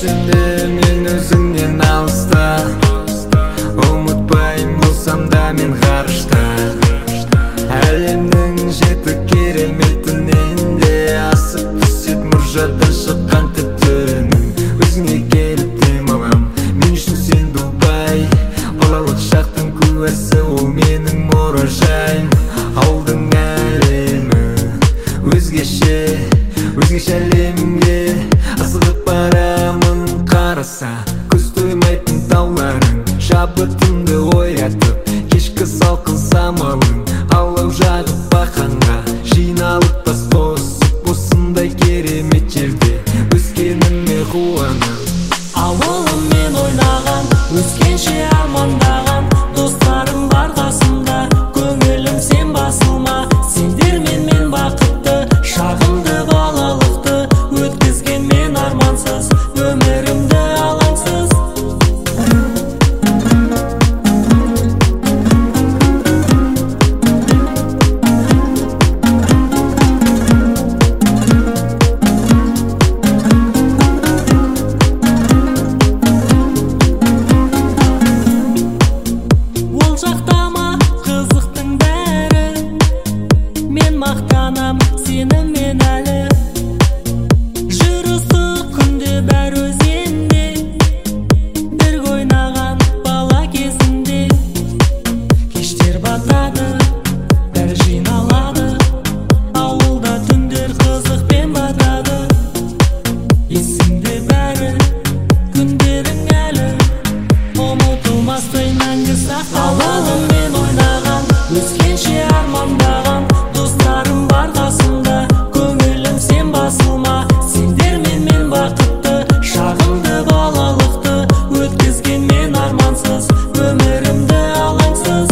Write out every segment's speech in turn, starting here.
ішінде мен өзіңнен алыста, ұмытпайын болсам да мен ғарышта. Әлемнің жеті кереметінен де асып түсет мұржадан шыққан тіпті. Өзіңе келіп демалам, мен үшін сен Дубай. Балалық шақтың куәсі, ол менің мұражайым. Ауылдың әлемі өзгеше әлемге асығып барамын. Қараса көз тоймайтын тауларың, шабытымды оятып, кешкі салқын самалың алау жағып бақанға жиналып бас қосып, осындай керемет жерде өскеніме қуанам. Ауылым мен ойнаған, өскенше армандаған, достарым бар қасымда, көңілім сен басылма. Сендермен мен бақытты, шағымды балалықты өткізген мен армансыз, өмірімді алаңсыз. Ол жақтама қызықтың бәрі, мен мақтанам сенімен әлі. Жүрісі күнде бәр өзенде, бірге ойнаған бала кезінде. Кештер батады, бәрі жиналады, ауылда түндер қызықпен батады. Есімде бәрі, күндерің әлі, ұмытылмастай мәңгі сақталады. Ауылым мен ойнаған, өскенше армандаған, достарым бар қасымда, көңілім сен басылма. Сендермен мен бақытты, шағымды балалықты өткізген мен армансыз, өмірімді алаңсыз.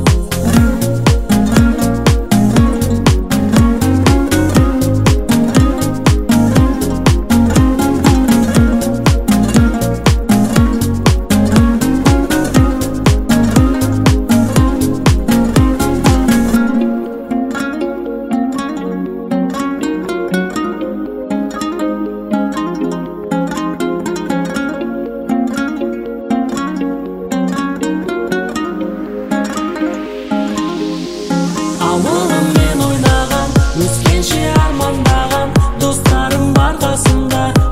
Ауылым мен ойнаған, өскенше армандаған, достарым бар қасымда,